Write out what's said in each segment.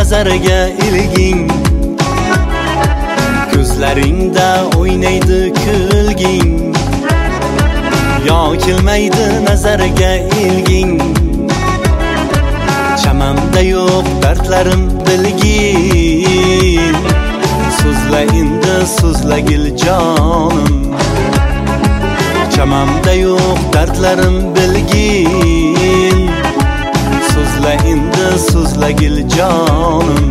nazariga ilging, ko'zlaringda o'ynaydi kulging. Yo kelmaydi nazariga ilging, chamamda yo'q dardlarim bilgin. So'zla endi so'zlagil jonim, chamamda yo'q dardlarim bilgin. So'zla endi so'zlagil jonim.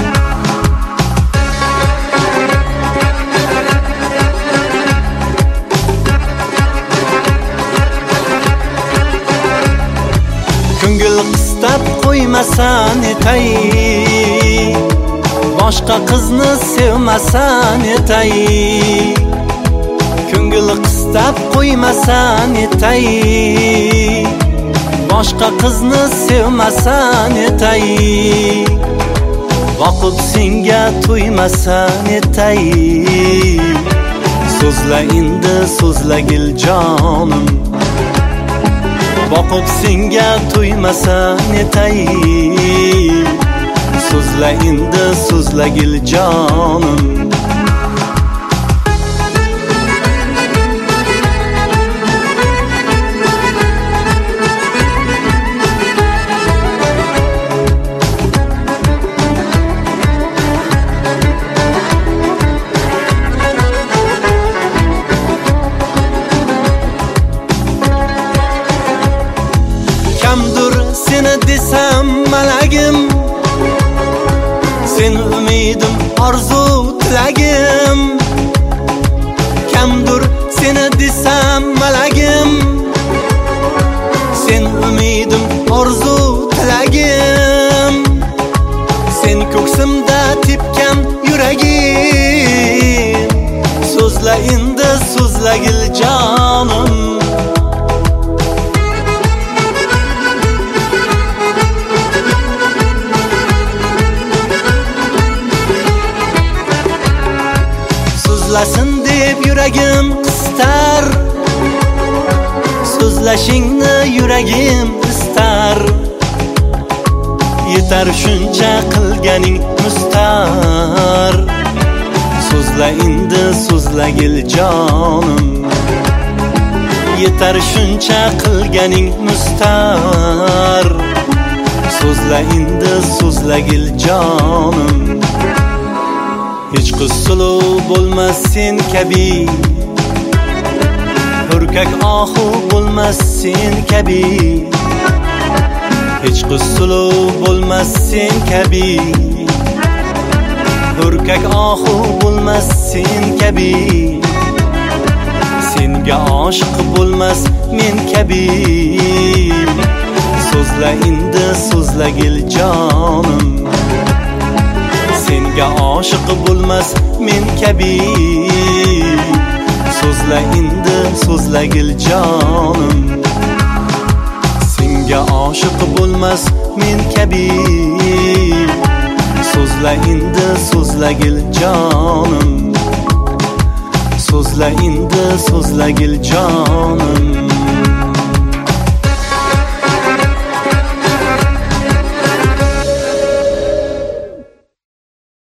Ko'ngil qistab qo'ymasan etay, boshqa qizni sevmasan etay. Ko'ngil qistab qo'ymasan etay, boshqa qizni sevmasan etay. Boqib senga to'ymasan etay. So'zla endi so'zlagil jonim, boqib senga to'ymasan etay. So'zla endi so'zlagil jonim. Kamdur seni desam malagim, sen umidim orzu tilagim. Kamdur seni desam malagim, sen umidim orzu tilagim. Sen ko'ksimda tepgan yuragim, so'zla endi so'zlagil jonim. So'zlasin deb yuragim qistar, so'zlashingni yuragim istar. Yetar shuncha qilganing mustar. So'zla endi so'zlagil jonim, yetar shuncha qilganing mustar. So'zla endi so'zlagil jonim. Hech qisuluv bo'lmas sen kabi, hurkak ohu bo'lmas sen kabi. Hech qisuluv bo'lmas sen kabi, hurkak ohu bo'lmas sen kabi. Senga oshiq bo'lmas men kabi. So'zla endi so'zlagil jonim, senga oshiq bo'lmas men kabi. So'zla endi so'zlagil jonim, senga oshiq bo'lmas men kabi. So'zla endi so'zlagil jonim, so'zla endi so'zlagil jonim.